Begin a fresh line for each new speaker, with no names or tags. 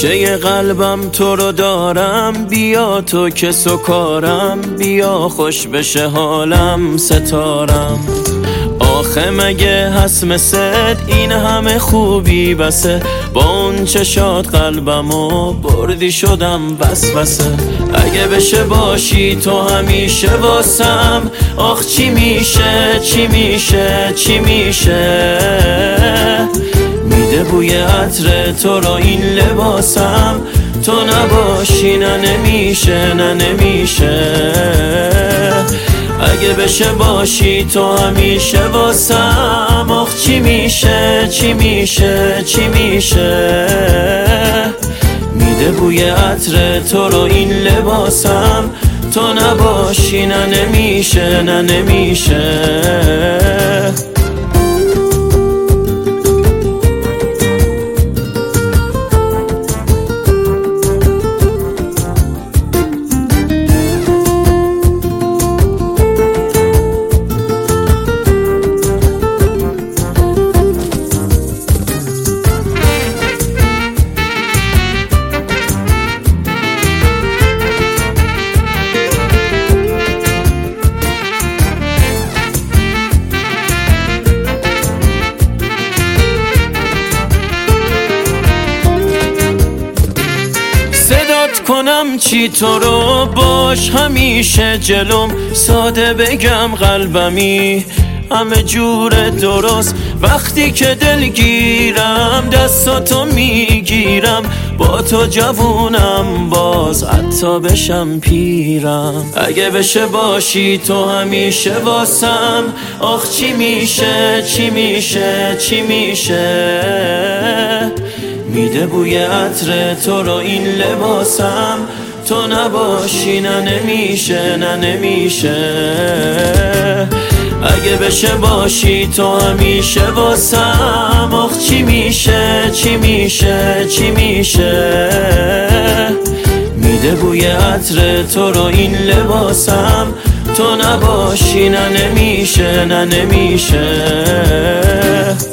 گوشه قلبم تو رو دارم، بیا تو که سکارم، بیا خوش بشه حالم ستارم. آخه مگه هست مثل این همه خوبی بسه، با اون چشات قلبمو بردی شدم وسوسه. اگه بشه باشی تو همیشه واسم، آخ چی میشه چی میشه چی میشه. میده بوی عطر تو را این لباسم، تو نباشی نه نمیشه نه نمیشه. اگه بشه باشی تو همیشه واسم، آخ چی میشه چی میشه چی میشه. میده بوی عطر تو رو این لباسم، تو نباشی نه نمیشه نه نمیشه. کنم چی تو رو باش همیشه جلوم، ساده بگم قلبمی همه جور درست. وقتی که دلگیرم دستاتو میگیرم، با تو جوونم باز حتی بشم پیرم. اگه بشه باشی تو همیشه واسم، آخ چی میشه چی میشه چی میشه. میده بوی عطر تو رو این لباسم، تو نباشی نه نمیشه نه نمیشه. اگه بشه باشی تو همیشه واسم، آخ چی میشه چی میشه چی میشه. میده بوی عطر تو رو این لباسم، تو نباشی نه نمیشه نه نمیشه.